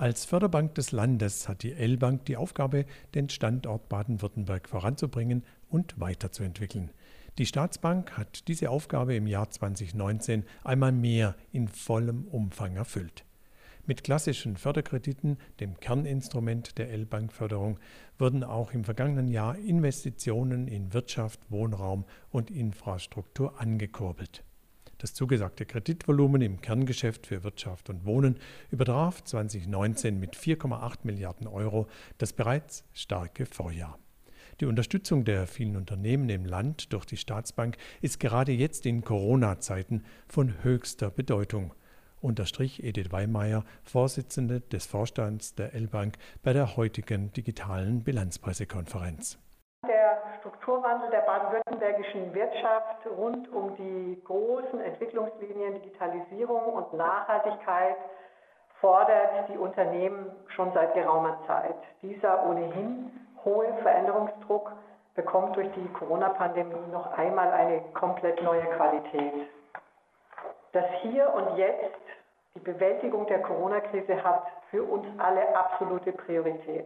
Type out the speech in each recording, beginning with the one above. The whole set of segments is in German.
Als Förderbank des Landes hat die L-Bank die Aufgabe, den Standort Baden-Württemberg voranzubringen und weiterzuentwickeln. Die Staatsbank hat diese Aufgabe im Jahr 2019 einmal mehr in vollem Umfang erfüllt. Mit klassischen Förderkrediten, dem Kerninstrument der L-Bank-Förderung, wurden auch im vergangenen Jahr Investitionen in Wirtschaft, Wohnraum und Infrastruktur angekurbelt. Das zugesagte Kreditvolumen im Kerngeschäft für Wirtschaft und Wohnen übertraf 2019 mit 4,8 Milliarden Euro das bereits starke Vorjahr. Die Unterstützung der vielen Unternehmen im Land durch die Staatsbank ist gerade jetzt in Corona-Zeiten von höchster Bedeutung, unterstrich Edith Weimeyer, Vorsitzende des Vorstands der L-Bank, bei der heutigen digitalen Bilanzpressekonferenz. Der Strukturwandel der baden-württembergischen Wirtschaft rund um die großen Entwicklungslinien Digitalisierung und Nachhaltigkeit fordert die Unternehmen schon seit geraumer Zeit. Dieser ohnehin hohe Veränderungsdruck bekommt durch die Corona-Pandemie noch einmal eine komplett neue Qualität. Das Hier und Jetzt, die Bewältigung der Corona-Krise hat für uns alle absolute Priorität.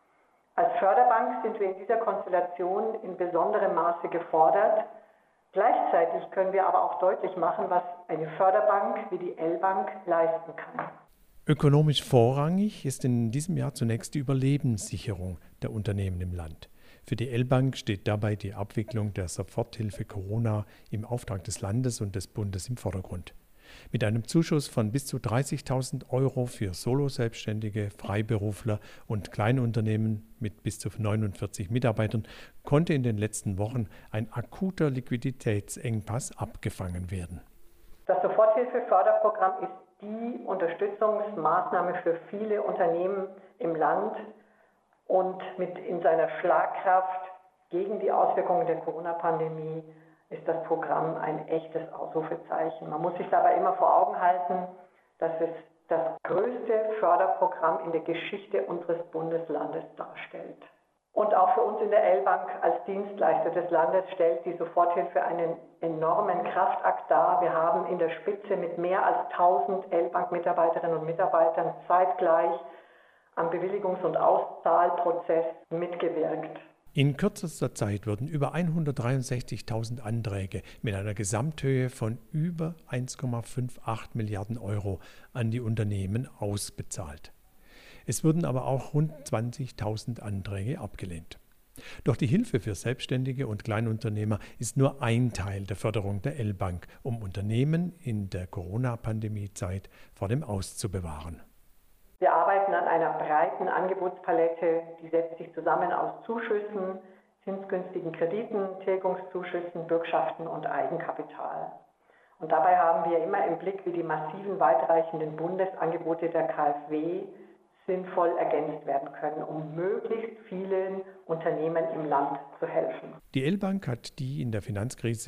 Als Förderbank sind wir in dieser Konstellation in besonderem Maße gefordert. Gleichzeitig können wir aber auch deutlich machen, was eine Förderbank wie die L-Bank leisten kann. Ökonomisch vorrangig ist in diesem Jahr zunächst die Überlebenssicherung der Unternehmen im Land. Für die L-Bank steht dabei die Abwicklung der Soforthilfe Corona im Auftrag des Landes und des Bundes im Vordergrund. Mit einem Zuschuss von bis zu 30.000 Euro für Solo-Selbstständige, Freiberufler und Kleinunternehmen mit bis zu 49 Mitarbeitern konnte in den letzten Wochen ein akuter Liquiditätsengpass abgefangen werden. Das Soforthilfe-Förderprogramm ist die Unterstützungsmaßnahme für viele Unternehmen im Land und mit in seiner Schlagkraft gegen die Auswirkungen der Corona-Pandemie ist das Programm ein echtes Ausrufezeichen. Man muss sich dabei immer vor Augen halten, dass es das größte Förderprogramm in der Geschichte unseres Bundeslandes darstellt. Und auch für uns in der L-Bank als Dienstleister des Landes stellt die Soforthilfe einen enormen Kraftakt dar. Wir haben in der Spitze mit mehr als 1000 L-Bank-Mitarbeiterinnen und Mitarbeitern zeitgleich am Bewilligungs- und Auszahlprozess mitgewirkt. In kürzester Zeit wurden über 163.000 Anträge mit einer Gesamthöhe von über 1,58 Milliarden Euro an die Unternehmen ausbezahlt. Es wurden aber auch rund 20.000 Anträge abgelehnt. Doch die Hilfe für Selbstständige und Kleinunternehmer ist nur ein Teil der Förderung der L-Bank, um Unternehmen in der Corona-Pandemie-Zeit vor dem Aus zu bewahren. Wir arbeiten an einer breiten Angebotspalette, die setzt sich zusammen aus Zuschüssen, zinsgünstigen Krediten, Tilgungszuschüssen, Bürgschaften und Eigenkapital. Und dabei haben wir immer im Blick, wie die massiven weitreichenden Bundesangebote der KfW sinnvoll ergänzt werden können, um möglichst vielen Unternehmen im Land zu helfen. Die L-Bank hat die in der Finanzkrise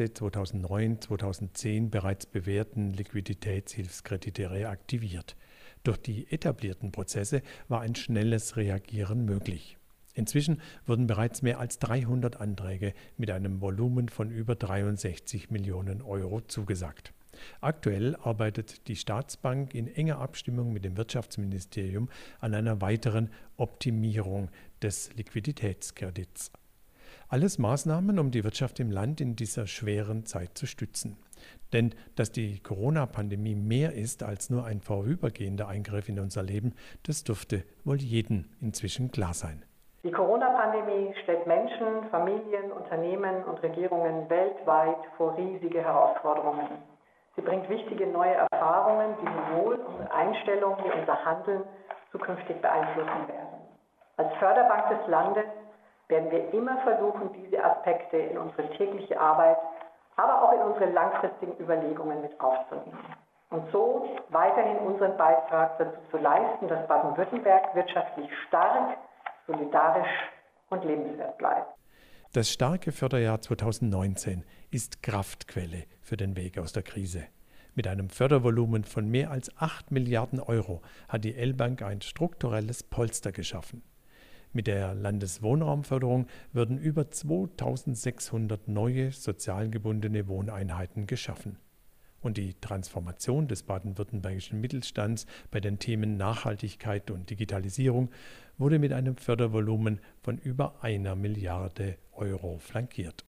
2009-2010 bereits bewährten Liquiditätshilfskredite reaktiviert. Durch die etablierten Prozesse war ein schnelles Reagieren möglich. Inzwischen wurden bereits mehr als 300 Anträge mit einem Volumen von über 63 Millionen Euro zugesagt. Aktuell arbeitet die Staatsbank in enger Abstimmung mit dem Wirtschaftsministerium an einer weiteren Optimierung des Liquiditätskredits. Alles Maßnahmen, um die Wirtschaft im Land in dieser schweren Zeit zu stützen. Denn dass die Corona-Pandemie mehr ist als nur ein vorübergehender Eingriff in unser Leben, das dürfte wohl jedem inzwischen klar sein. Die Corona-Pandemie stellt Menschen, Familien, Unternehmen und Regierungen weltweit vor riesige Herausforderungen. Sie bringt wichtige neue Erfahrungen, die sowohl unsere Einstellung wie unser Handeln zukünftig beeinflussen werden. Als Förderbank des Landes werden wir immer versuchen, diese Aspekte in unsere tägliche Arbeit, aber auch in unsere langfristigen Überlegungen mit aufzunehmen. Und so weiterhin unseren Beitrag dazu zu leisten, dass Baden-Württemberg wirtschaftlich stark, solidarisch und lebenswert bleibt. Das starke Förderjahr 2019 ist Kraftquelle für den Weg aus der Krise. Mit einem Fördervolumen von mehr als 8 Milliarden Euro hat die L-Bank ein strukturelles Polster geschaffen. Mit der Landeswohnraumförderung würden über 2600 neue sozial gebundene Wohneinheiten geschaffen. Und die Transformation des baden-württembergischen Mittelstands bei den Themen Nachhaltigkeit und Digitalisierung wurde mit einem Fördervolumen von über 1 Milliarde Euro flankiert.